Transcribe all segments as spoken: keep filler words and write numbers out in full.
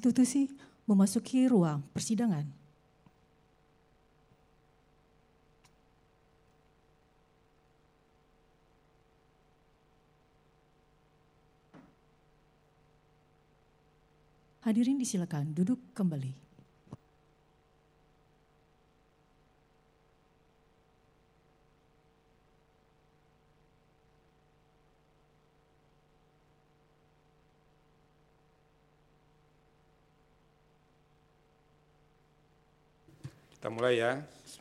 Konstitusi memasuki ruang persidangan. Hadirin disilakan duduk kembali. Kita mulai ya.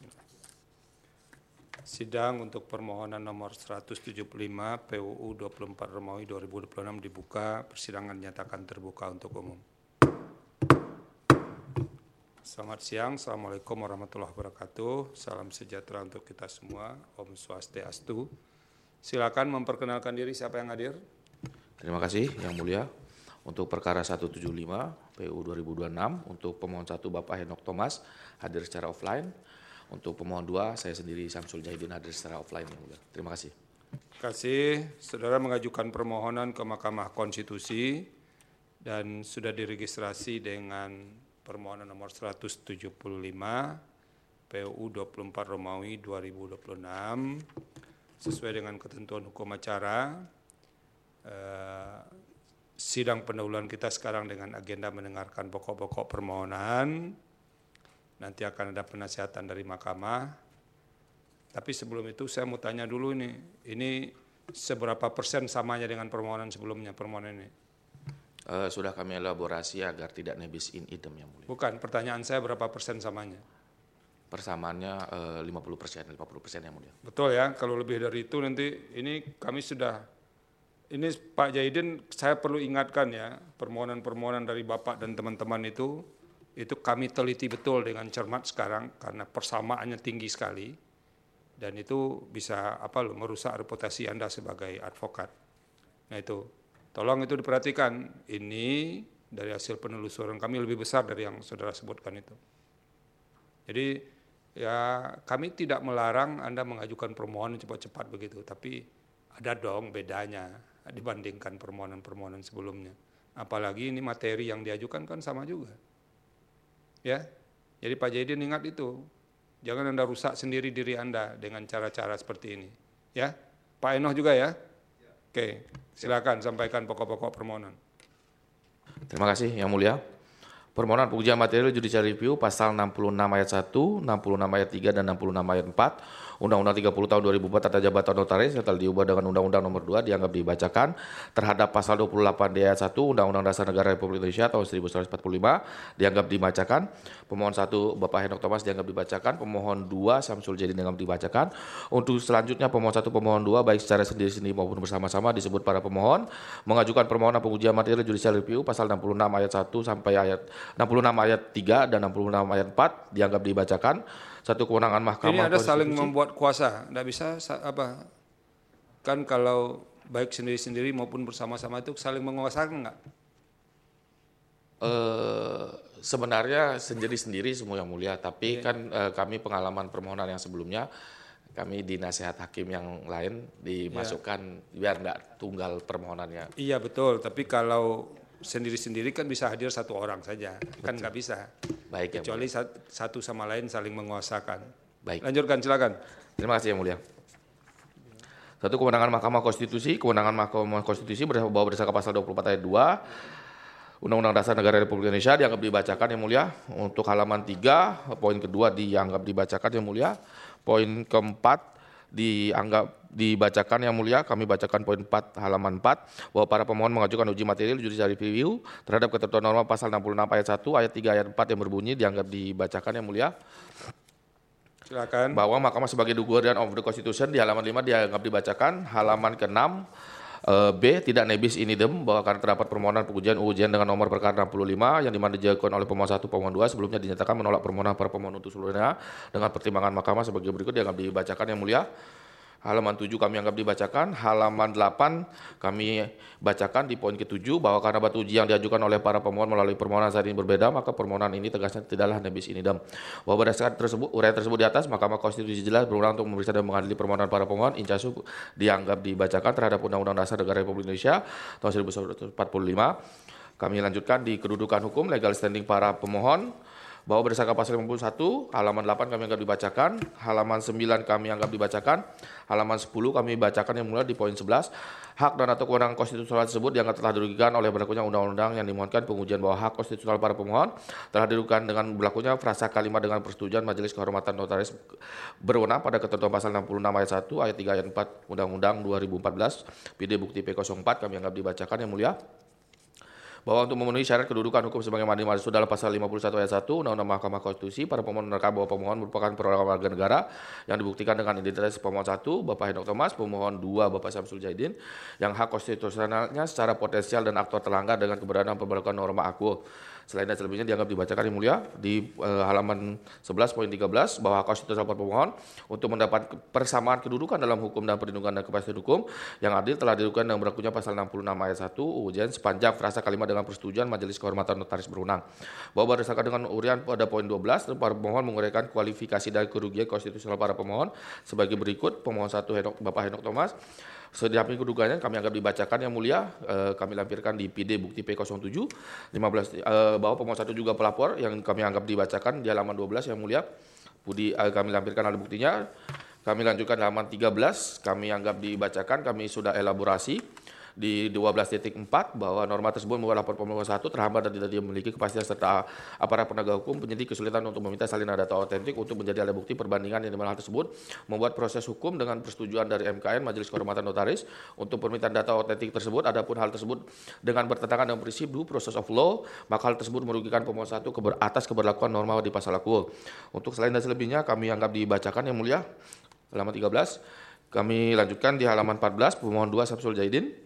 Sidang untuk permohonan nomor seratus tujuh puluh lima P U U dua puluh empat Romawi dua ribu dua puluh enam dibuka. Persidangan dinyatakan terbuka untuk umum. Selamat siang. Assalamualaikum warahmatullahi wabarakatuh. Salam sejahtera untuk kita semua. Om Swastiastu. Silakan memperkenalkan diri siapa yang hadir. Terima kasih Yang Mulia. Untuk perkara seratus tujuh puluh lima P U U dua ribu dua puluh enam, untuk pemohon satu Bapak Henok Thomas hadir secara offline. Untuk pemohon dua, saya sendiri Syamsul Jahidin hadir secara offline. Yang Mulia. Terima kasih. Terima kasih. Saudara mengajukan permohonan ke Mahkamah Konstitusi dan sudah diregistrasi dengan permohonan nomor seratus tujuh puluh lima P U U dua puluh empat Romawi dua ribu dua puluh enam sesuai dengan ketentuan hukum acara. Eh, Sidang pendahuluan kita sekarang dengan agenda mendengarkan pokok-pokok permohonan. Nanti akan ada penasihatan dari mahkamah. Tapi sebelum itu saya mau tanya dulu ini, ini seberapa persen samanya dengan permohonan sebelumnya, permohonan ini? Uh, sudah kami elaborasi agar tidak nebis in idem Yang Mulia. Bukan, pertanyaan saya berapa persen samanya? Persamaannya uh, lima puluh persen, lima puluh persen Yang Mulia. Betul ya, kalau lebih dari itu nanti ini kami sudah... Ini Pak Jahidin, saya perlu ingatkan ya, permohonan-permohonan dari Bapak dan teman-teman itu, itu kami teliti betul dengan cermat sekarang karena persamaannya tinggi sekali dan itu bisa apa loh merusak reputasi Anda sebagai advokat. Nah itu, tolong itu diperhatikan. Ini dari hasil penelusuran kami lebih besar dari yang saudara sebutkan itu. Jadi ya kami tidak melarang Anda mengajukan permohonan cepat-cepat begitu, tapi ada dong bedanya dibandingkan permohonan-permohonan sebelumnya. Apalagi ini materi yang diajukan kan sama juga. Ya, jadi Pak Jahidin ingat itu. Jangan Anda rusak sendiri diri Anda dengan cara-cara seperti ini. Ya, Pak Enoh juga ya. Oke, silakan sampaikan pokok-pokok permohonan. Terima kasih Yang Mulia. Permohonan pengujian material judicial review pasal enam puluh enam ayat satu, enam puluh enam ayat tiga, dan enam puluh enam ayat empat Undang-Undang tiga puluh tahun dua ribu empat tata jabatan notaris yang telah diubah dengan Undang-Undang nomor dua dianggap dibacakan terhadap pasal dua puluh delapan D ayat satu Undang-Undang Dasar Negara Republik Indonesia tahun seribu sembilan ratus empat puluh lima dianggap dibacakan. Pemohon satu Bapak Henok Thomas dianggap dibacakan. Pemohon dua Syamsul Jahidin dianggap dibacakan. Untuk selanjutnya pemohon satu pemohon dua baik secara sendiri-sendiri maupun bersama-sama disebut para pemohon mengajukan permohonan pengujian material judicial review pasal enam puluh enam ayat satu sampai ayat enam puluh enam ayat tiga dan enam puluh enam ayat empat dianggap dibacakan. Satu kewenangan Mahkamah Ini ada Konstitusi. saling membuat kuasa, tidak bisa apa? Kan kalau baik sendiri-sendiri maupun bersama-sama itu saling menguasakan enggak? Uh, sebenarnya sendiri-sendiri semua Yang Mulia, tapi yeah. kan uh, kami pengalaman permohonan yang sebelumnya kami di nasihat hakim yang lain dimasukkan yeah. biar enggak tunggal permohonannya. Iya betul, tapi kalau sendiri-sendiri kan bisa hadir satu orang saja, betul. Kan nggak bisa. Baik, kecuali ya, satu sama lain saling menguasakan. Baik. Lanjutkan silakan. Terima kasih Yang Mulia. Satu, kewenangan Mahkamah Konstitusi. Kewenangan Mahkamah Konstitusi bahwa berdasarkan pasal dua puluh empat ayat dua Undang-Undang Dasar Negara Republik Indonesia dianggap dibacakan Yang Mulia. Untuk halaman tiga, poin kedua dianggap dibacakan Yang Mulia. Poin keempat dianggap dibacakan Yang Mulia. Kami bacakan poin empat halaman empat bahwa para pemohon mengajukan uji material judicial review terhadap ketentuan norma pasal enam puluh enam ayat satu ayat tiga ayat empat yang berbunyi dianggap dibacakan Yang Mulia. Silakan. Bahwa Mahkamah sebagai guardian of the Constitution di halaman lima dianggap dibacakan. Halaman keenam B tidak nebis in idem bahwa karena terdapat permohonan pengujian ujian dengan nomor perkara enam puluh lima yang dimana diajukan oleh pemohon satu pemohon dua sebelumnya dinyatakan menolak permohonan para pemohon untuk seluruhnya dengan pertimbangan Mahkamah sebagai berikut dianggap dibacakan Yang Mulia. Halaman tujuh kami anggap dibacakan. Halaman delapan kami bacakan di poin ketujuh bahwa karena batu uji yang diajukan oleh para pemohon melalui permohonan saat ini berbeda, maka permohonan ini tegasnya tidaklah nebis in idem. Bahwa berdasarkan tersebut, uraian tersebut di atas, Mahkamah Konstitusi jelas berwenang untuk memeriksa dan mengadili permohonan para pemohon. Incasu dianggap dibacakan terhadap Undang-Undang Dasar Negara Republik Indonesia tahun seribu sembilan ratus empat puluh lima. Kami lanjutkan di kedudukan hukum legal standing para pemohon, bahwa berdasarkan pasal lima puluh satu, halaman delapan kami anggap dibacakan, halaman sembilan kami anggap dibacakan, halaman sepuluh kami bacakan yang mulai di poin sebelas, hak dan atau kewenangan konstitusional tersebut dianggap telah dirugikan oleh berlakunya undang-undang yang dimohonkan pengujian bahwa hak konstitusional para pemohon telah dirugikan dengan berlakunya frasa kalimat dengan persetujuan Majelis Kehormatan Notaris berwenang pada ketentuan pasal enam puluh enam ayat satu, ayat tiga, ayat empat Undang-Undang dua ribu empat belas, P D Bukti P nol empat kami anggap dibacakan yang mulia, bahwa untuk memenuhi syarat kedudukan hukum sebagaimana dimaksud dalam pasal lima puluh satu ayat satu Undang-Undang Mahkamah Konstitusi, para pemohon menerangkan bahwa pemohon merupakan perwakilan warga negara yang dibuktikan dengan identitas pemohon satu, Bapak Henok Thomas, pemohon dua, Bapak Syamsul Jaidin, yang hak konstitusionalnya secara potensial dan aktual terlanggar dengan keberadaan pemberlakuan norma aku. Selain dan selebihnya dianggap dibacakan yang mulia di eh, halaman sebelas poin tiga belas bahwa hak konstitusional para pemohon untuk mendapat persamaan kedudukan dalam hukum dan perlindungan dan kepastian hukum yang adil telah dilakukan dengan berlakunya pasal enam puluh enam ayat satu ujian sepanjang frasa kalimat dengan persetujuan Majelis Kehormatan Notaris berwenang. Bahwa berdasarkan dengan urian pada poin dua belas, para pemohon menguraikan kualifikasi dan kerugian konstitusional para pemohon sebagai berikut. Pemohon satu Henok, Bapak Henok Thomas, sediapi kedudukannya kami anggap dibacakan yang mulia, eh, kami lampirkan di P D Bukti P nol tujuh, lima belas, eh, bahwa pemohon satu juga pelapor yang kami anggap dibacakan di halaman dua belas yang mulia, Budi eh, kami lampirkan alat buktinya. Kami lanjutkan halaman tiga belas, kami anggap dibacakan, kami sudah elaborasi di dua belas titik empat bahwa norma tersebut membuat lapor pemohon satu terhambat dan tidak memiliki kepastian serta aparat penegak hukum penyidik kesulitan untuk meminta salinan data otentik untuk menjadi alat bukti perbandingan yang dimana hal tersebut membuat proses hukum dengan persetujuan dari M K N Majelis Kehormatan Notaris untuk permintaan data otentik tersebut. Adapun hal tersebut dengan bertentangan dengan prinsip due process of law, maka hal tersebut merugikan pemohon satu keber atas keberlakuan norma di pasal aku. Untuk selain dan selebihnya kami anggap dibacakan yang mulia halaman tiga belas. Kami lanjutkan di halaman empat belas pemohon dua Syamsul Jaidin,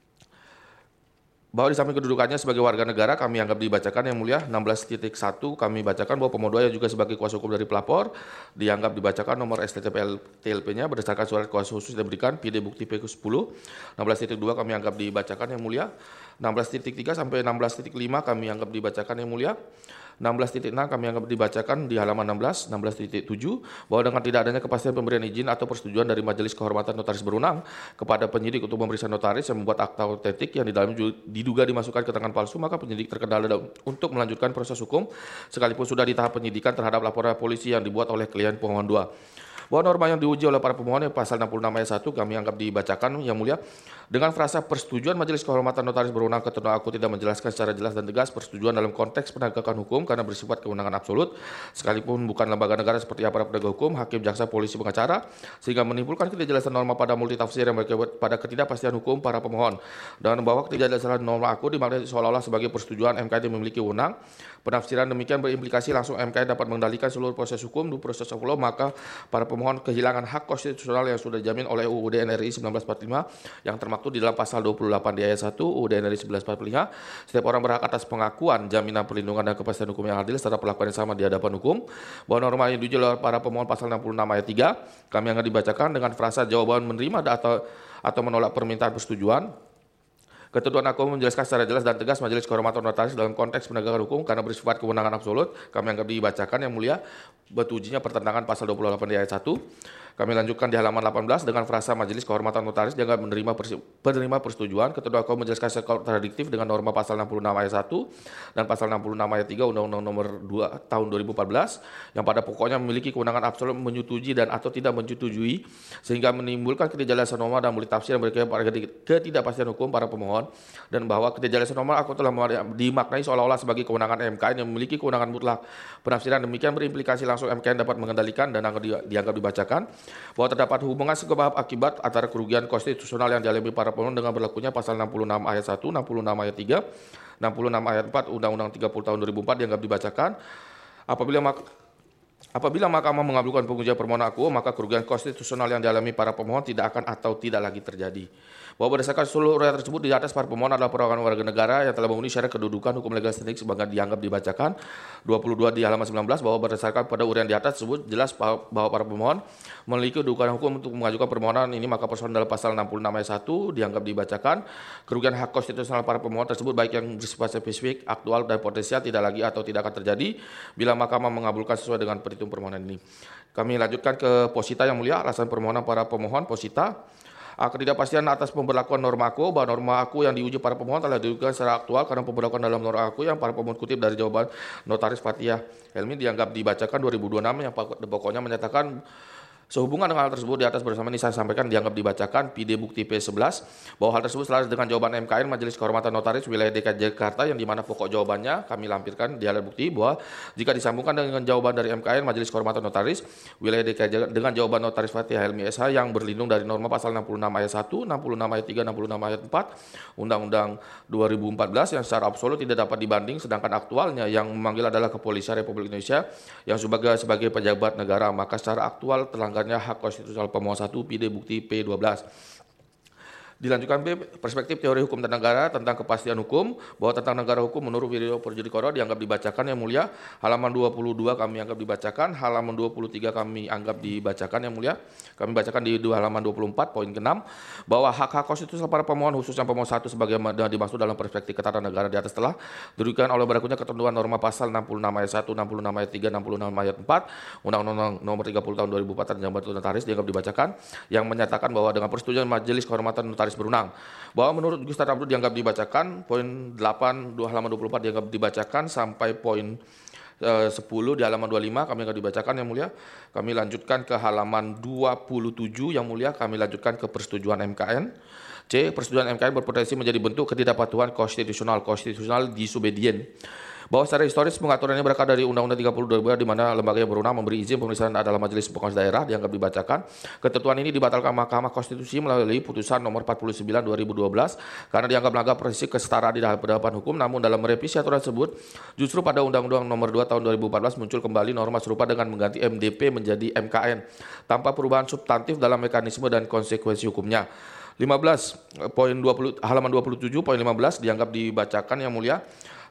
bahwa di samping kedudukannya sebagai warga negara kami anggap dibacakan yang mulia enam belas titik satu kami bacakan bahwa pemohon dua yang juga sebagai kuasa hukum dari pelapor dianggap dibacakan nomor S T T P L P-nya berdasarkan surat kuasa khusus yang diberikan P D Bukti P sepuluh. enam belas titik dua kami anggap dibacakan yang mulia. enam belas titik tiga sampai enam belas titik lima kami anggap dibacakan yang mulia. enam belas titik enam kami anggap dibacakan di halaman enam belas, enam belas titik tujuh bahwa dengan tidak adanya kepastian pemberian izin atau persetujuan dari Majelis Kehormatan Notaris berwenang kepada penyidik untuk memeriksa notaris yang membuat akta otentik yang di dalamnya diduga dimasukkan keterangan palsu, maka penyidik terkendala untuk melanjutkan proses hukum sekalipun sudah di tahap penyidikan terhadap laporan polisi yang dibuat oleh klien pemohon dua. Bahwa norma yang diuji oleh para pemohon yang pasal enam puluh enam ayat satu kami anggap dibacakan yang mulia dengan frasa persetujuan Majelis Kehormatan Notaris berwenang ketentuan aku tidak menjelaskan secara jelas dan tegas persetujuan dalam konteks penegakan hukum karena bersifat kewenangan absolut sekalipun bukan lembaga negara seperti aparat penegak hukum, hakim, jaksa, polisi, pengacara sehingga menimbulkan ketidakjelasan norma pada multitafsir yang berakibat pada ketidakpastian hukum para pemohon dan bahwa ketidakjelasan norma aku dimaknai seolah-olah sebagai persetujuan M K N yang memiliki wewenang. Penafsiran demikian berimplikasi langsung M K N dapat mengendalikan seluruh proses hukum due process of law, maka para pemohon kehilangan hak konstitusional yang sudah dijamin oleh U U D N R I seribu sembilan ratus empat puluh lima yang termaktub di dalam pasal dua puluh delapan di ayat satu U U D N R I seribu sembilan ratus empat puluh lima. Setiap orang berhak atas pengakuan, jaminan perlindungan dan kepastian hukum yang adil serta perlakuan yang sama di hadapan hukum. Bahwa norma yang diuji oleh para pemohon pasal enam puluh enam ayat tiga kami akan dibacakan dengan frasa jawaban menerima atau atau menolak permintaan persetujuan. Ketentuan aku menjelaskan secara jelas dan tegas Majelis Kehormatan Notaris dalam konteks penegakan hukum karena bersifat kewenangan absolut. Kami anggap dibacakan yang mulia betujinya pertentangan pasal dua puluh delapan di ayat satu. Kami lanjutkan di halaman delapan belas dengan frasa Majelis Kehormatan Notaris dianggap menerima penerima persetujuan. Ketentuan aku menjelaskan secara kontradiktif dengan norma pasal enam puluh enam ayat satu dan pasal enam puluh enam ayat tiga Undang-Undang Nomor dua tahun dua ribu empat belas yang pada pokoknya memiliki kewenangan absolut menyetujui dan atau tidak menyetujui sehingga menimbulkan ketidakjelasan norma dan multitafsir yang berakibat pada ketidakpastian hukum para pemohon dan bahwa ketidakjelasan norma aku telah dimaknai seolah-olah sebagai kewenangan M K N yang memiliki kewenangan mutlak. Penafsiran demikian berimplikasi langsung M K N dapat mengendalikan dan dianggap dibacakan bahwa terdapat hubungan sebab akibat antara kerugian konstitusional yang dialami para pemohon dengan berlakunya pasal enam puluh enam ayat satu, enam puluh enam ayat tiga, enam puluh enam ayat empat Undang-Undang tiga puluh tahun dua ribu empat dianggap dibacakan. Apabila mak Apabila Mahkamah mengabulkan pengujian permohonan aku, maka kerugian konstitusional yang dialami para pemohon tidak akan atau tidak lagi terjadi. Bahwa berdasarkan seluruh urian tersebut di atas para pemohon adalah perwakilan warga negara yang telah memenuhi syarat kedudukan hukum legal standing sebagai dianggap dibacakan. dua puluh dua di halaman sembilan belas bahwa berdasarkan pada urian di atas tersebut jelas bahwa para pemohon memiliki kedudukan hukum untuk mengajukan permohonan ini, maka persoalan dalam pasal enam puluh enam ayat satu dianggap dibacakan. Kerugian hak konstitusional para pemohon tersebut baik yang bersifat spesifik, aktual dan potensial tidak lagi atau tidak akan terjadi bila Mahkamah mengabulkan sesuai dengan petitum permohonan ini. Kami lanjutkan ke posita yang mulia, alasan permohonan para pemohon posita. Uh, ketidakpastian atas pemberlakuan norma aku, bahwa norma aku yang diuji para pemohon telah diujikan secara aktual karena pemberlakuan dalam norma aku yang para pemohon kutip dari jawaban Notaris Fathia Helmi dianggap dibacakan dua ribu dua puluh enam yang pokoknya menyatakan sehubungan dengan hal tersebut di atas bersama ini saya sampaikan dianggap dibacakan P D bukti P sebelas bahwa hal tersebut selaras dengan jawaban M K N Majelis Kehormatan Notaris Wilayah D K I Jakarta yang di mana pokok jawabannya kami lampirkan di alat bukti bahwa jika disambungkan dengan jawaban dari M K N Majelis Kehormatan Notaris Wilayah D K I Jakarta dengan jawaban Notaris Fathia Helmi S H yang berlindung dari norma pasal enam puluh enam ayat satu, enam puluh enam ayat tiga, enam puluh enam ayat empat Undang-Undang dua ribu empat belas yang secara absolut tidak dapat dibanding sedangkan aktualnya yang memanggil adalah Kepolisian Republik Indonesia yang sebagai sebagai pejabat negara maka secara aktual terlanggarnya hak konstitusi pemohon satu P D bukti P dua belas. Dilanjutkan B, perspektif teori hukum tata negara tentang kepastian hukum, bahwa tentang negara hukum menurut video Perjudikoro dianggap dibacakan yang mulia, halaman dua puluh dua kami anggap dibacakan, halaman dua puluh tiga kami anggap dibacakan yang mulia, kami bacakan di dua halaman dua puluh empat poin keenam, bahwa hak-hak konstitusional para pemohon khususnya pemohon satu sebagai dimaksud dalam perspektif ketatanegaraan di atas telah diberikan oleh berlakunya ketentuan norma pasal enam puluh enam ayat satu, enam puluh enam ayat tiga, enam puluh enam ayat empat, Undang-Undang Nomor tiga puluh tahun dua ribu empat tentang jabatan notaris dianggap dibacakan yang menyatakan bahwa dengan persetujuan Majelis Kehormatan Notaris berwenang bahwa menurut Gustaf Abdul dianggap dibacakan poin delapan dua halaman dua puluh empat dianggap dibacakan sampai poin eh, sepuluh di halaman dua puluh lima kami akan dibacakan yang mulia. Kami lanjutkan ke halaman dua puluh tujuh yang mulia, kami lanjutkan ke persetujuan M K N. C. Persetujuan M K N berpotensi menjadi bentuk ketidakpatuhan konstitusional konstitusional disobedient. Bahwa secara historis pengaturannya berangkat dari Undang-Undang tiga puluh dua ribu dua di mana lembaga yang berwenang memberi izin pemeriksaan adalah Majelis Pengurus Daerah dianggap dibacakan. Ketentuan ini dibatalkan Mahkamah Konstitusi melalui putusan nomor empat puluh sembilan dua ribu dua belas karena dianggap melanggar prinsip kesetaraan di hadapan hukum. Namun dalam merevisi aturan tersebut justru pada Undang-Undang Nomor dua tahun dua ribu empat belas muncul kembali norma serupa dengan mengganti M D P menjadi M K N tanpa perubahan substantif dalam mekanisme dan konsekuensi hukumnya. lima belas poin dua puluh halaman dua puluh tujuh poin lima belas dianggap dibacakan yang mulia.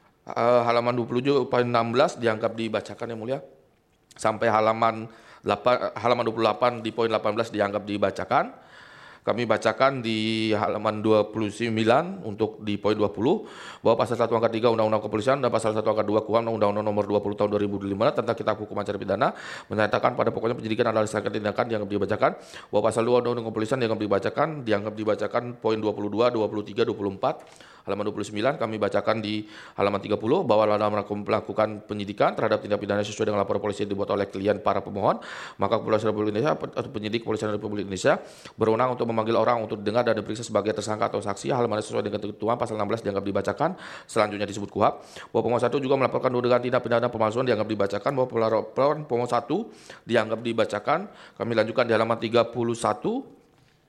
Uh, halaman dua puluh tujuh poin enam belas dianggap dibacakan yang mulia sampai halaman delapan, halaman dua puluh delapan di poin delapan belas dianggap dibacakan. Kami bacakan di halaman dua puluh sembilan untuk di poin dua puluh bahwa pasal satu angka tiga Undang-Undang Kepolisian dan pasal satu angka dua Kuhap Undang-Undang Nomor dua puluh tahun dua ribu lima tentang Kitab Hukum Acara Pidana menyatakan pada pokoknya penyidikan adalah serangkaian tindakan dianggap dibacakan, bahwa pasal dua Undang-Undang Kepolisian dianggap dibacakan, dianggap dibacakan poin dua puluh dua, dua puluh tiga, dua puluh empat. Halaman dua puluh sembilan kami bacakan di halaman tiga puluh bahwa dalam melakukan penyidikan terhadap tindak pidana sesuai dengan laporan polisi yang dibuat oleh klien para pemohon, maka Kepolisian Republik Indonesia atau penyidik Kepolisian Republik Indonesia berwenang untuk memanggil orang untuk didengar dan diperiksa sebagai tersangka atau saksi. Halaman sesuai dengan ketentuan pasal enam belas dianggap dibacakan. Selanjutnya disebut Kuhap bahwa pemohon satu juga melaporkan dugaan tindak pidana pemalsuan dianggap dibacakan, bahwa pelaporan pemohon satu dianggap dibacakan. Kami lanjutkan di halaman tiga puluh satu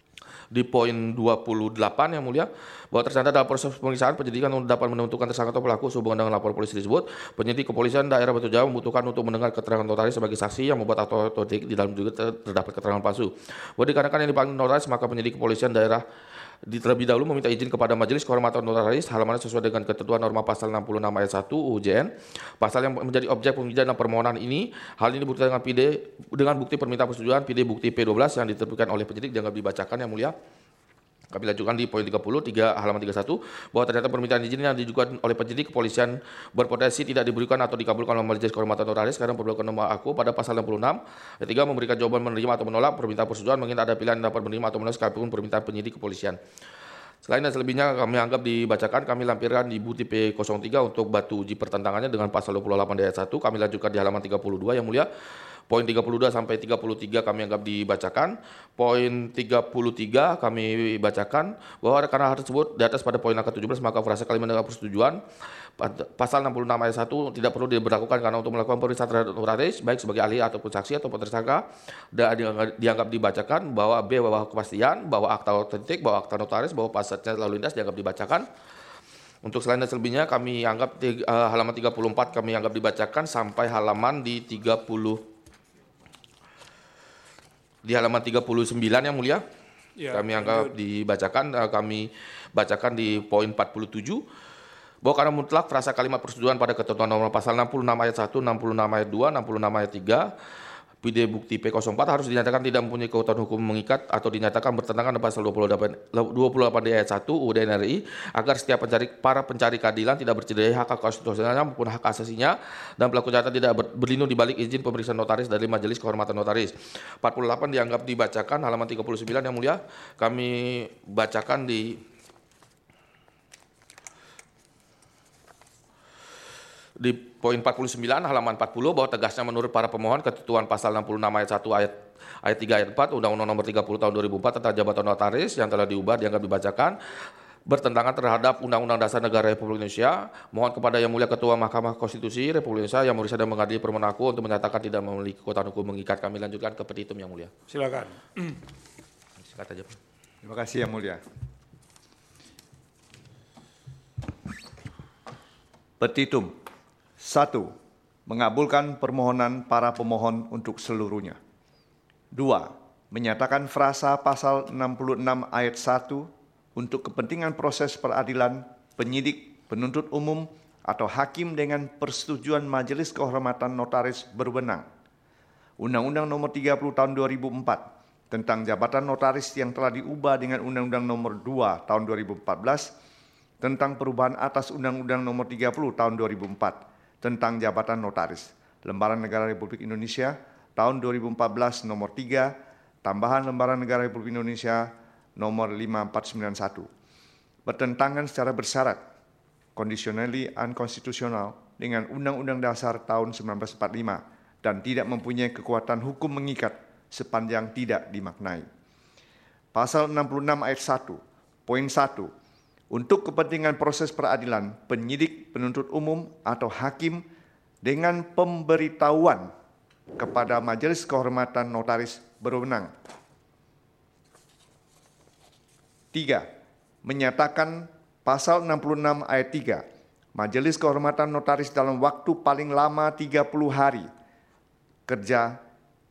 di poin dua puluh delapan yang mulia, bahwa ternyata dalam proses pemeriksaan penyidikan untuk dapat menentukan tersangka atau pelaku sehubungan dengan lapor polisi tersebut, penyidik kepolisian daerah Batu Jawa membutuhkan untuk mendengar keterangan notaris sebagai saksi yang membuat atau otomatis di dalam juga terdapat keterangan palsu. Bahwa dikarenakan yang dipanggil notaris maka penyidik kepolisian daerah di terlebih dahulu meminta izin kepada Majelis Kehormatan Notaris halaman sesuai dengan ketentuan norma pasal enam puluh enam ayat satu U U J N. Pasal yang menjadi objek pembicaraan dalam permohonan ini, hal ini bukti dengan P D dengan bukti permintaan persetujuan P D bukti P dua belas yang diterbitkan oleh penyidik dianggap dibacakan yang mulia. Kami lanjutkan di poin tiga puluh, tiga halaman tiga puluh satu bahwa ternyata permintaan izin yang diajukan oleh penyidik kepolisian berpotensi tidak diberikan atau dikabulkan oleh Majelis Kehormatan Notaris karena perbuatan nomor aku pada pasal enam puluh enam. Ketiga, memberikan jawaban menerima atau menolak permintaan persetujuan mengingat ada pilihan dapat menerima atau menolak sekalipun permintaan penyidik kepolisian. Selain dan selebihnya kami anggap dibacakan, kami lampirkan di bukti P nol tiga untuk batu uji pertentangannya dengan pasal dua puluh delapan ayat satu. Kami lanjutkan di halaman tiga puluh dua yang mulia. Poin tiga puluh dua sampai tiga puluh tiga kami anggap dibacakan. Poin tiga puluh tiga kami bacakan bahwa karena hal tersebut di atas pada poin angka tujuh belas maka frasa kalimat dengan persetujuan pasal enam puluh enam ayat satu tidak perlu diberlakukan karena untuk melakukan pemeriksaan terhadap notaris baik sebagai ahli ataupun saksi ataupun tersangka dan dianggap dibacakan, bahwa B bahwa kepastian, bahwa akta otentik, bahwa akta notaris, bahwa pasalnya lalu lintas dianggap dibacakan. Untuk selain dan selebihnya kami anggap uh, halaman tiga puluh empat kami anggap dibacakan sampai halaman di tiga puluh di halaman tiga puluh sembilan yang mulia. Ya, kami anggap dibacakan, uh, kami bacakan di poin empat puluh tujuh bahwa karena mutlak frasa kalimat persetujuan pada ketentuan nomor pasal enam puluh enam ayat satu, enam puluh enam ayat dua, enam puluh enam ayat tiga P D bukti P nol empat harus dinyatakan tidak mempunyai kekuatan hukum mengikat atau dinyatakan bertentangan dengan pasal dua puluh delapan D ayat satu U U D N R I agar setiap pencari, para pencari keadilan tidak bercederai hak konstitusionalnya maupun hak asasinya dan pelaku kejahatan tidak ber, berlindung di balik izin pemeriksaan notaris dari Majelis Kehormatan Notaris. empat puluh delapan dianggap dibacakan, halaman tiga puluh sembilan yang mulia. Kami bacakan di Di poin empat puluh sembilan halaman empat puluh bahwa tegasnya menurut para pemohon ketentuan pasal enam puluh enam ayat satu ayat ayat tiga ayat empat Undang-Undang Nomor tiga puluh Tahun dua ribu empat tentang jabatan notaris yang telah diubah dianggap dibacakan bertentangan terhadap Undang-Undang Dasar Negara Republik Indonesia. Mohon kepada Yang Mulia Ketua Mahkamah Konstitusi Republik Indonesia yang memeriksa dan mengadili permohonan aku untuk menyatakan tidak memiliki kekuatan hukum mengikat. Kami lanjutkan ke petitum Yang Mulia. Silakan. Silakan aja, Pak. Terima kasih Yang Mulia. Petitum. Satu, mengabulkan permohonan para pemohon untuk seluruhnya. Dua, menyatakan frasa pasal enam puluh enam ayat satu untuk kepentingan proses peradilan, penyidik, penuntut umum, atau hakim dengan persetujuan Majelis Kehormatan Notaris berwenang. Undang-Undang Nomor tiga puluh Tahun dua ribu empat tentang jabatan notaris yang telah diubah dengan Undang-Undang Nomor dua Tahun dua ribu empat belas tentang perubahan atas Undang-Undang Nomor tiga puluh Tahun dua ribu empat tentang jabatan notaris. Lembaran Negara Republik Indonesia tahun dua ribu empat belas nomor tiga, tambahan Lembaran Negara Republik Indonesia nomor lima empat sembilan satu. Bertentangan secara bersyarat, conditionally unconstitutional dengan Undang-Undang Dasar tahun seribu sembilan ratus empat puluh lima dan tidak mempunyai kekuatan hukum mengikat sepanjang tidak dimaknai. Pasal enam puluh enam ayat satu, poin satu, untuk kepentingan proses peradilan, penyidik, penuntut umum, atau hakim dengan pemberitahuan kepada Majelis Kehormatan Notaris berwenang. Tiga, menyatakan pasal enam puluh enam ayat tiga, Majelis Kehormatan Notaris dalam waktu paling lama tiga puluh hari kerja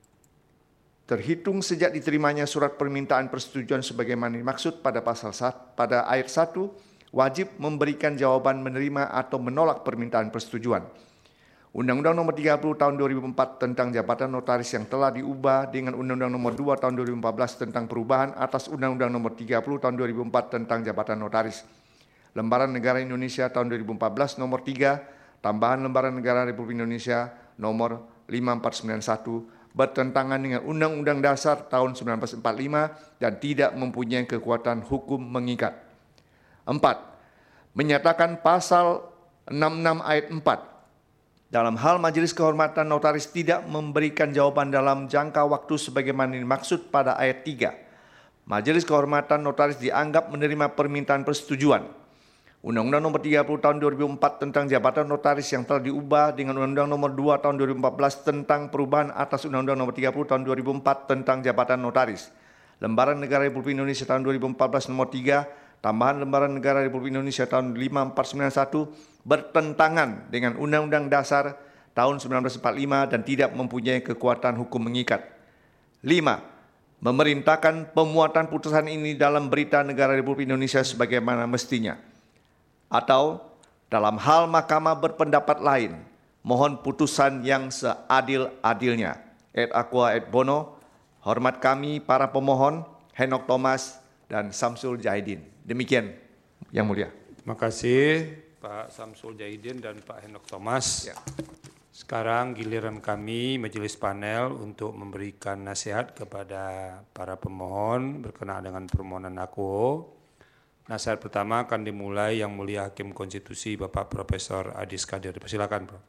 terhitung sejak diterimanya surat permintaan persetujuan sebagaimana dimaksud pada pasal satu, pada ayat satu, wajib memberikan jawaban menerima atau menolak permintaan persetujuan. Undang-Undang Nomor tiga puluh Tahun dua ribu empat tentang jabatan notaris yang telah diubah dengan Undang-Undang Nomor dua Tahun dua ribu empat belas tentang perubahan atas Undang-Undang Nomor tiga puluh Tahun dua ribu empat tentang jabatan notaris. Lembaran Negara Indonesia Tahun dua ribu empat belas Nomor tiga, tambahan Lembaran Negara Republik Indonesia Nomor lima empat sembilan satu bertentangan dengan Undang-Undang Dasar tahun seribu sembilan ratus empat puluh lima dan tidak mempunyai kekuatan hukum mengikat. Empat, menyatakan pasal enam puluh enam ayat empat, dalam hal Majelis Kehormatan Notaris tidak memberikan jawaban dalam jangka waktu sebagaimana dimaksud pada ayat tiga, Majelis Kehormatan Notaris dianggap menerima permintaan persetujuan. Undang-Undang Nomor tiga puluh Tahun dua ribu empat tentang jabatan notaris yang telah diubah dengan Undang-Undang Nomor dua Tahun dua ribu empat belas tentang perubahan atas Undang-Undang Nomor tiga puluh Tahun dua ribu empat tentang jabatan notaris. Lembaran Negara Republik Indonesia Tahun dua ribu empat belas Nomor tiga, tambahan Lembaran Negara Republik Indonesia Tahun lima empat sembilan satu bertentangan dengan Undang-Undang Dasar tahun seribu sembilan ratus empat puluh lima dan tidak mempunyai kekuatan hukum mengikat. Lima, memerintahkan pemuatan putusan ini dalam Berita Negara Republik Indonesia sebagaimana mestinya. Atau dalam hal mahkamah berpendapat lain, mohon putusan yang seadil-adilnya. Et aqua et bono, hormat kami para pemohon, Henok Thomas dan Samsul Jahidin. Demikian Yang Mulia. Terima kasih Pak Samsul Jahidin dan Pak Henok Thomas. Ya. Sekarang giliran kami Majelis Panel untuk memberikan nasihat kepada para pemohon berkenaan dengan permohonan aku. Nasihat pertama akan dimulai Yang Mulia Hakim Konstitusi Bapak Profesor Adis Kadir. Silakan, Prof.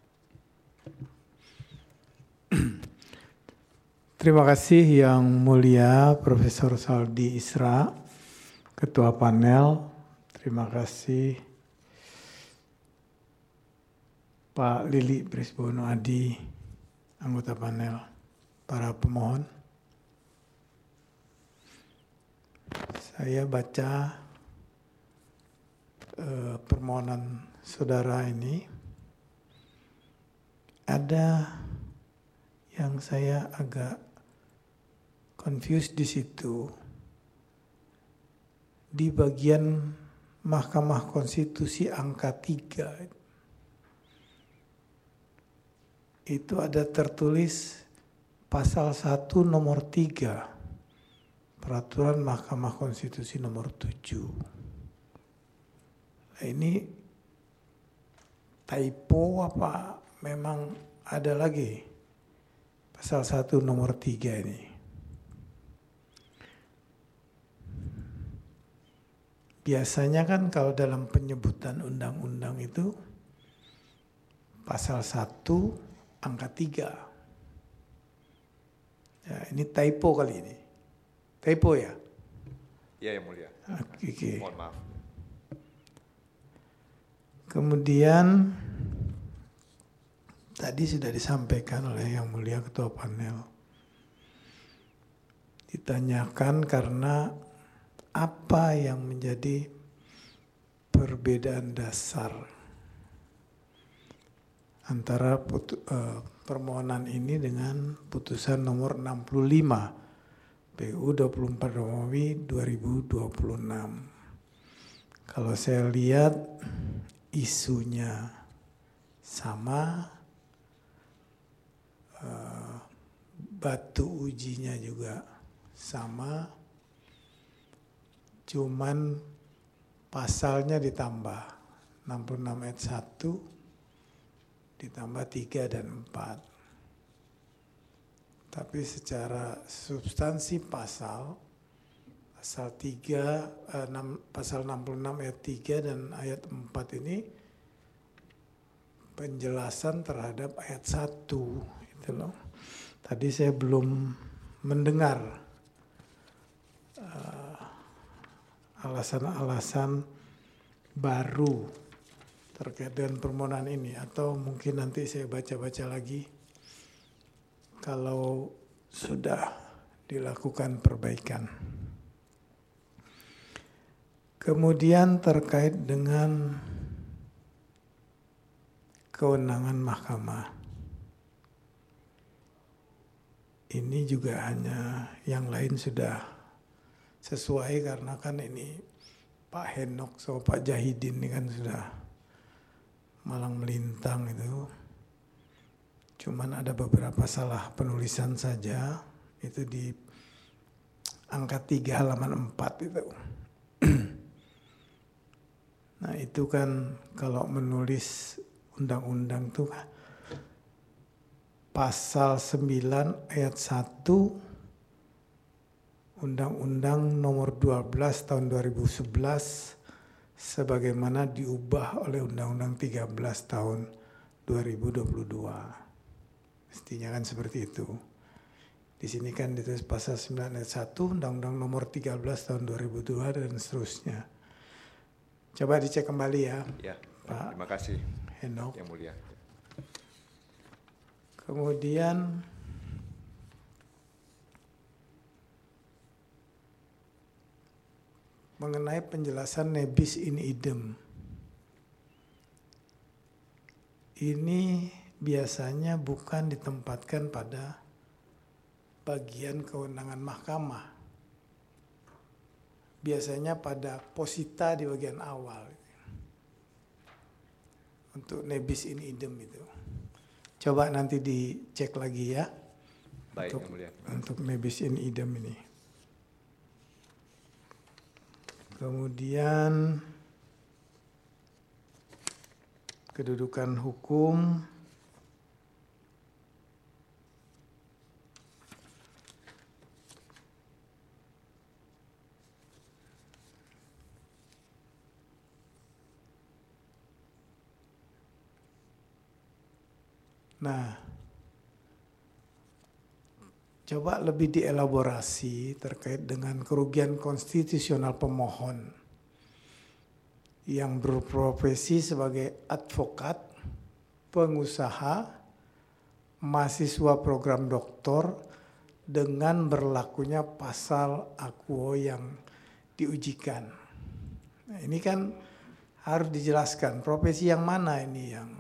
Terima kasih Yang Mulia Profesor Saldi Isra, Ketua Panel. Terima kasih Pak Lili Brisbono Adi, anggota panel, para pemohon. Saya baca eh, permohonan saudara ini. Ada yang saya agak confused di situ. Di bagian Mahkamah Konstitusi angka tiga. Itu ada tertulis pasal satu nomor tiga Peraturan Mahkamah Konstitusi nomor tujuh. Nah, ini typo apa memang ada lagi pasal satu nomor tiga ini? Biasanya kan kalau dalam penyebutan undang-undang itu pasal satu angka tiga. Ya, ini typo kali ini. Typo ya? Ya, Yang Mulia. Oke. Okay. Mohon maaf. Kemudian tadi sudah disampaikan oleh Yang Mulia Ketua Panel. Ditanyakan karena apa yang menjadi perbedaan dasar antara putu, uh, permohonan ini dengan putusan nomor enam puluh lima P U dua puluh empat Romawi dua ribu dua puluh enam. Kalau saya lihat isunya sama, uh, batu ujinya juga sama, cuman pasalnya ditambah enam puluh enam ayat satu ditambah tiga dan empat. Tapi secara substansi pasal pasal tiga eh, enam, pasal enam puluh enam ayat tiga dan ayat empat ini penjelasan terhadap ayat satu gitu loh. Tadi saya belum mendengar uh, alasan-alasan baru terkait dengan permohonan ini, atau mungkin nanti saya baca-baca lagi kalau sudah dilakukan perbaikan. Kemudian terkait dengan kewenangan mahkamah. Ini juga hanya yang lain sudah sesuai karena kan ini Pak Henok sama Pak Jahidin ini kan sudah malang melintang itu. Cuman ada beberapa salah penulisan saja, itu di angka tiga halaman empat itu. Nah itu kan kalau menulis undang-undang tuh pasal sembilan ayat satu Undang-Undang nomor dua belas tahun dua ribu sebelas sebagaimana diubah oleh Undang-Undang tiga belas tahun dua ribu dua puluh dua. Mestinya kan seperti itu. Di sini kan ditulis pasal sembilan ayat satu Undang-Undang nomor tiga belas tahun dua ribu dua dan seterusnya. Coba dicek kembali ya. Ya, Pak terima kasih Henok. Yang Mulia. Kemudian mengenai penjelasan nebis in idem. Ini biasanya bukan ditempatkan pada bagian kewenangan mahkamah. Biasanya pada posita di bagian awal. Untuk nebis in idem itu. Coba nanti dicek lagi ya. Baik, untuk, Yang Mulia. untuk nebis in idem ini. Kemudian kedudukan hukum. Nah, coba lebih dielaborasi terkait dengan kerugian konstitusional pemohon yang berprofesi sebagai advokat, pengusaha, mahasiswa program doktor dengan berlakunya pasal akuo yang diujikan. Nah, ini kan harus dijelaskan profesi yang mana ini yang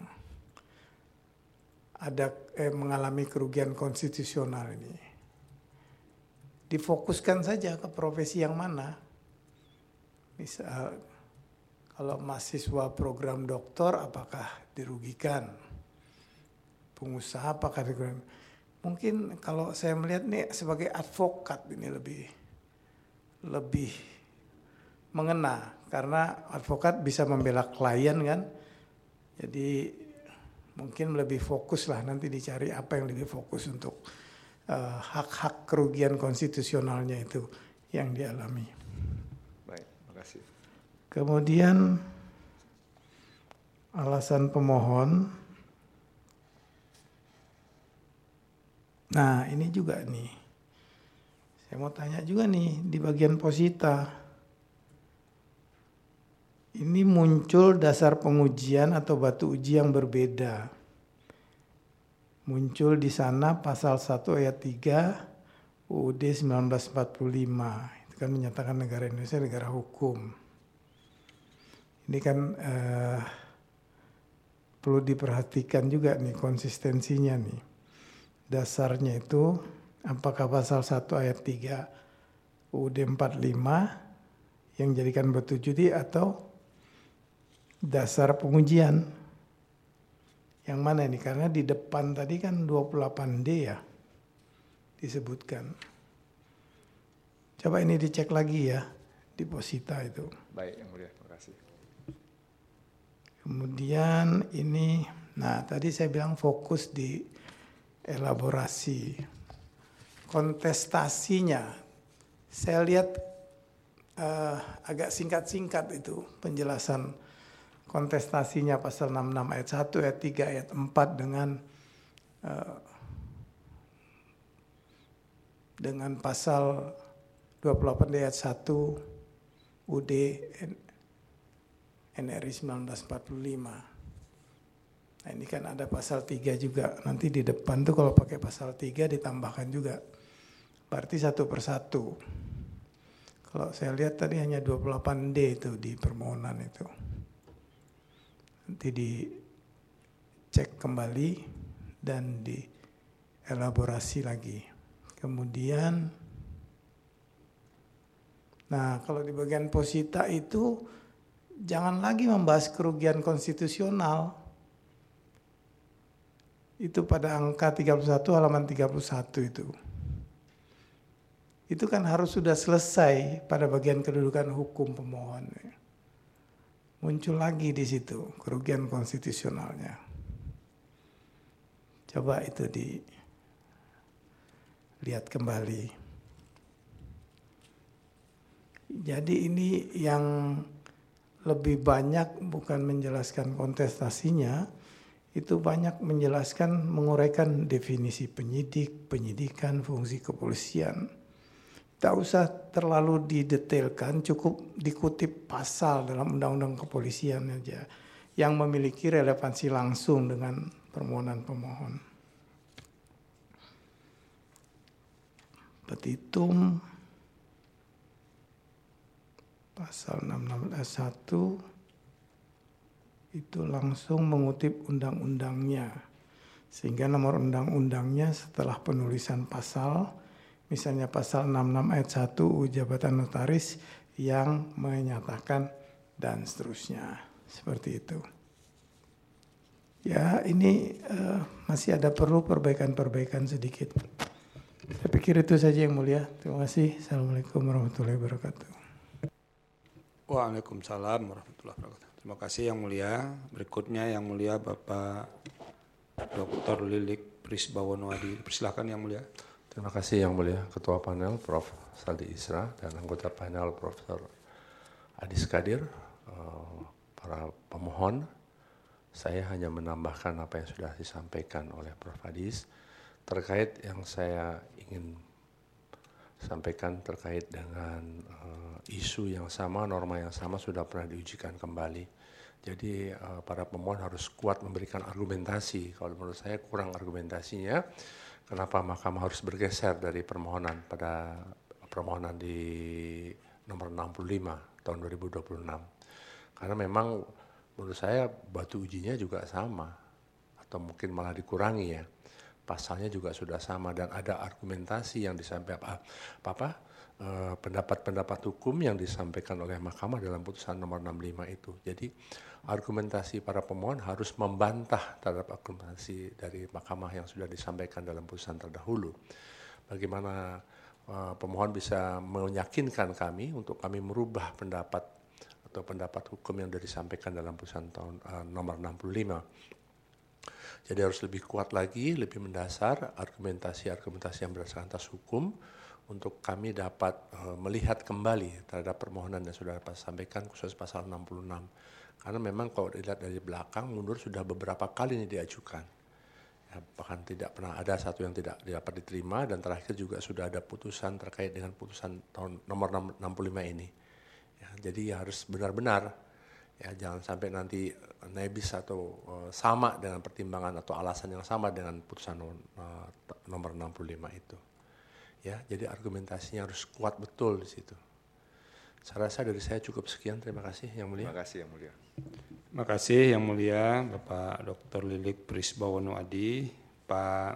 ada eh, mengalami kerugian konstitusional ini. Difokuskan saja ke profesi yang mana. Misal kalau mahasiswa program doktor apakah dirugikan? Pengusaha apakah dirugikan? mungkin kalau saya melihat nih sebagai advokat ini lebih lebih mengena karena advokat bisa membela klien kan. Jadi mungkin lebih fokus lah nanti dicari apa yang lebih fokus untuk uh, hak-hak kerugian konstitusionalnya itu yang dialami. Baik, terima kasih. Kemudian alasan pemohon. Nah ini juga nih, saya mau tanya juga nih di bagian posita. Ini muncul dasar pengujian atau batu uji yang berbeda. Muncul di sana pasal satu ayat tiga U U D seribu sembilan ratus empat puluh lima. Itu kan menyatakan negara Indonesia negara hukum. Ini kan eh, perlu diperhatikan juga nih konsistensinya nih. Dasarnya itu apakah pasal satu ayat tiga U U D empat puluh lima yang jadikan batu judi atau dasar pengujian. Yang mana ini? Karena di depan tadi kan dua puluh delapan D ya disebutkan. Coba ini dicek lagi ya di posita itu. Baik, yang mulia, terima kasih. Kemudian ini, nah tadi saya bilang fokus di elaborasi. Kontestasinya, saya lihat uh, agak singkat-singkat itu penjelasan kontestasinya pasal enam puluh enam ayat satu, ayat tiga, ayat empat dengan uh, dengan pasal dua puluh delapan ayat satu U D N R I seribu sembilan ratus empat puluh lima. Nah ini kan ada pasal tiga juga. Nanti di depan tuh kalau pakai pasal tiga ditambahkan juga. Berarti satu persatu. Kalau saya lihat tadi hanya dua puluh delapan D itu di permohonan itu. Nanti dicek kembali dan dielaborasi lagi. Kemudian, nah kalau di bagian posita itu jangan lagi membahas kerugian konstitusional. Itu pada angka tiga puluh satu halaman tiga puluh satu itu. Itu kan harus sudah selesai pada bagian kedudukan hukum pemohon. Muncul lagi di situ kerugian konstitusionalnya. Coba itu dilihat kembali. Jadi ini yang lebih banyak bukan menjelaskan kontestasinya, itu banyak menjelaskan, menguraikan definisi penyidik, penyidikan, fungsi kepolisian. Tak usah terlalu didetailkan, cukup dikutip pasal dalam Undang-Undang Kepolisian aja yang memiliki relevansi langsung dengan permohonan pemohon. Petitum pasal enam puluh enam ayat satu itu langsung mengutip undang-undangnya. Sehingga nomor undang-undangnya setelah penulisan pasal, misalnya pasal enam puluh enam ayat satu U Jabatan Notaris yang menyatakan dan seterusnya. Seperti itu. Ya ini uh, masih ada perlu perbaikan-perbaikan sedikit. Saya pikir itu saja yang mulia. Terima kasih. Assalamualaikum warahmatullahi wabarakatuh. Waalaikumsalam warahmatullahi wabarakatuh. Terima kasih yang mulia. Berikutnya yang mulia Bapak Doktor Lilik Prisbawono Adi. Persilahkan yang mulia. Terima kasih yang mulia Ketua Panel Profesor Saldi Isra dan anggota panel Profesor Adis Kadir, para pemohon. Saya hanya menambahkan apa yang sudah disampaikan oleh Profesor Adis terkait yang saya ingin sampaikan terkait dengan uh, isu yang sama, norma yang sama sudah pernah diujikan kembali. Jadi uh, para pemohon harus kuat memberikan argumentasi. Kalau menurut saya kurang argumentasinya, kenapa Mahkamah harus bergeser dari permohonan pada permohonan di nomor enam puluh lima tahun dua ribu dua puluh enam. Karena memang menurut saya batu ujinya juga sama, atau mungkin malah dikurangi ya. Pasalnya juga sudah sama dan ada argumentasi yang disampaikan apa, apa eh, pendapat-pendapat hukum yang disampaikan oleh Mahkamah dalam putusan nomor enam puluh lima itu. Jadi argumentasi para pemohon harus membantah terhadap argumentasi dari Mahkamah yang sudah disampaikan dalam putusan terdahulu. Bagaimana uh, pemohon bisa meyakinkan kami untuk kami merubah pendapat atau pendapat hukum yang sudah disampaikan dalam putusan tahun uh, nomor enam puluh lima. Jadi harus lebih kuat lagi, lebih mendasar argumentasi-argumentasi yang berdasarkan atas hukum untuk kami dapat uh, melihat kembali terhadap permohonan yang sudah dapat sampaikan khusus pasal enam puluh enam. Karena memang kalau dilihat dari belakang mundur sudah beberapa kali ini diajukan. Ya, bahkan tidak pernah ada satu yang tidak dapat diterima dan terakhir juga sudah ada putusan terkait dengan putusan tahun nomor enam puluh lima ini. Ya, jadi ya harus benar-benar ya jangan sampai nanti nebis atau uh, sama dengan pertimbangan atau alasan yang sama dengan putusan uh, nomor enam puluh lima itu. Ya, jadi argumentasinya harus kuat betul di situ. Saya rasa dari saya cukup sekian. Terima kasih Yang Mulia. Terima kasih Yang Mulia. Terima kasih Yang Mulia Bapak Doktor Lilik Prisbawono Adi, Pak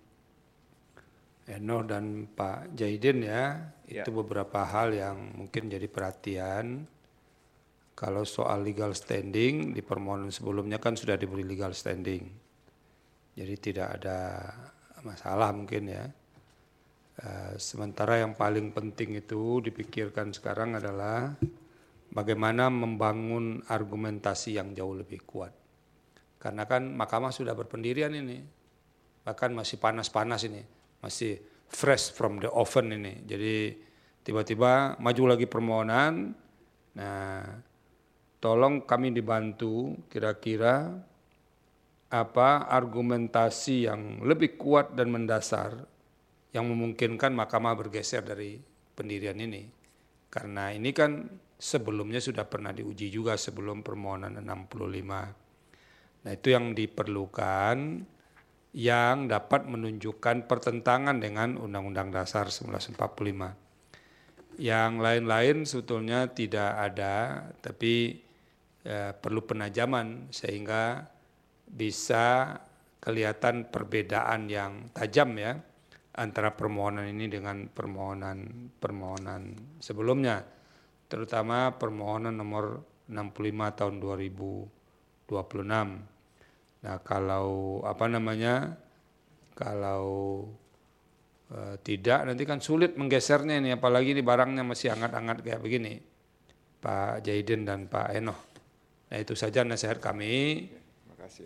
Eno dan Pak Jahidin ya. Ya. Itu beberapa hal yang mungkin jadi perhatian. Kalau soal legal standing di permohonan sebelumnya kan sudah diberi legal standing. Jadi tidak ada masalah mungkin ya. Uh, sementara yang paling penting itu dipikirkan sekarang adalah bagaimana membangun argumentasi yang jauh lebih kuat. Karena kan Mahkamah sudah berpendirian ini, bahkan masih panas-panas ini, masih fresh from the oven ini. Jadi tiba-tiba maju lagi permohonan, nah tolong kami dibantu kira-kira apa argumentasi yang lebih kuat dan mendasar yang memungkinkan Mahkamah bergeser dari pendirian ini. Karena ini kan sebelumnya sudah pernah diuji juga sebelum permohonan enam puluh lima. Nah itu yang diperlukan yang dapat menunjukkan pertentangan dengan Undang-Undang Dasar seribu sembilan ratus empat puluh lima. Yang lain-lain sebetulnya tidak ada, tapi eh, perlu penajaman sehingga bisa kelihatan perbedaan yang tajam ya antara permohonan ini dengan permohonan permohonan sebelumnya, terutama permohonan nomor enam puluh lima tahun dua ribu dua puluh enam. Nah kalau apa namanya, kalau e, tidak nanti kan sulit menggesernya ini, apalagi ini barangnya masih hangat-hangat kayak begini, Pak Jahidin dan Pak Eno. Nah itu saja nasihat kami. Terima kasih.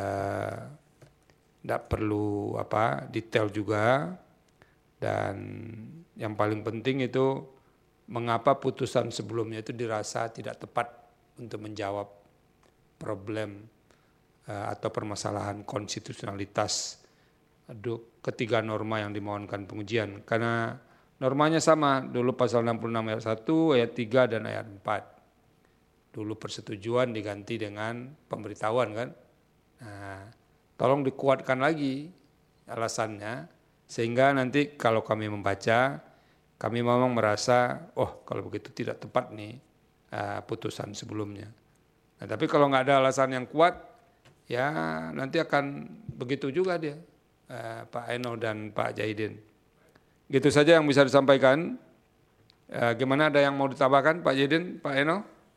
Tidak e, perlu apa detail juga. Dan yang paling penting itu mengapa putusan sebelumnya itu dirasa tidak tepat untuk menjawab problem uh, atau permasalahan konstitusionalitas ketiga norma yang dimohonkan pengujian. Karena normanya sama, dulu pasal enam puluh enam ayat satu, ayat tiga dan ayat empat. Dulu persetujuan diganti dengan pemberitahuan kan. Nah, tolong dikuatkan lagi alasannya. Sehingga nanti kalau kami membaca, kami memang merasa, oh kalau begitu tidak tepat nih uh, putusan sebelumnya. Nah, tapi kalau nggak ada alasan yang kuat, ya nanti akan begitu juga dia, uh, Pak Eno dan Pak Jahidin. Gitu saja yang bisa disampaikan. Uh, gimana, ada yang mau ditambahkan Pak Jahidin, Pak Eno?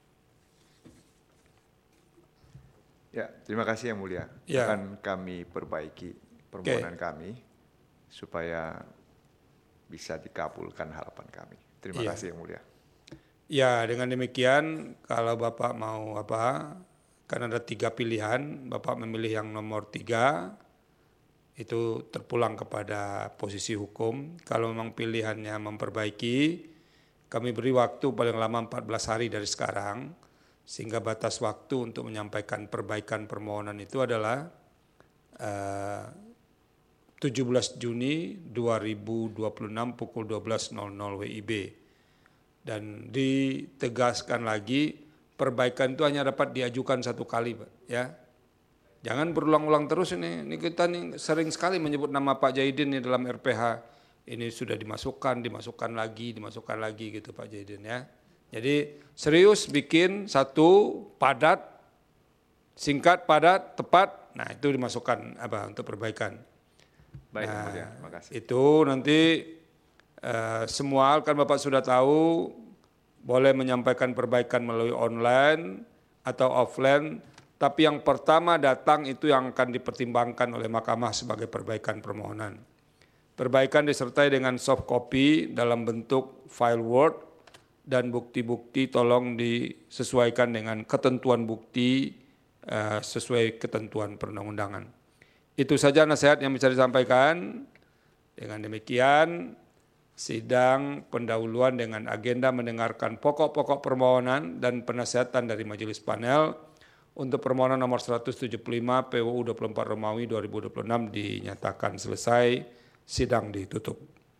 Ya, terima kasih Yang Mulia. Ya. Akan kami perbaiki permohonan Oke. kami supaya bisa dikabulkan harapan kami. Terima Iya. kasih Yang Mulia. Ya, dengan demikian kalau Bapak mau apa, kan ada tiga pilihan, Bapak memilih yang nomor tiga, itu terpulang kepada posisi hukum. Kalau memang pilihannya memperbaiki, kami beri waktu paling lama empat belas hari dari sekarang, sehingga batas waktu untuk menyampaikan perbaikan permohonan itu adalah uh, tujuh belas Juni dua ribu dua puluh enam pukul dua belas nol nol W I B. Dan ditegaskan lagi perbaikan itu hanya dapat diajukan satu kali, Pak, ya. Jangan berulang-ulang terus ini. Ini kita nih sering sekali menyebut nama Pak Jahidin nih dalam R P H. Ini sudah dimasukkan, dimasukkan lagi, dimasukkan lagi gitu Pak Jahidin ya. Jadi serius bikin satu padat, singkat, padat, tepat. Nah, itu dimasukkan apa untuk perbaikan. Baik, Nah, Yang Mulia. Terima kasih. itu nanti Eh, semua hal kan Bapak sudah tahu, boleh menyampaikan perbaikan melalui online atau offline, tapi yang pertama datang itu yang akan dipertimbangkan oleh Mahkamah sebagai perbaikan permohonan. Perbaikan disertai dengan soft copy dalam bentuk file Word dan bukti-bukti tolong disesuaikan dengan ketentuan bukti uh, sesuai ketentuan perundang-undangan. Itu saja nasihat yang bisa disampaikan. Dengan demikian, sidang pendahuluan dengan agenda mendengarkan pokok-pokok permohonan dan penasihatan dari Majelis Panel untuk permohonan nomor seratus tujuh puluh lima P U U dua puluh empat Romawi dua ribu dua puluh enam dinyatakan selesai. Sidang ditutup.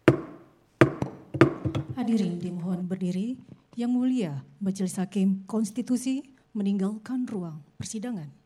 Hadirin dimohon berdiri. Yang Mulia Majelis Hakim Konstitusi meninggalkan ruang persidangan.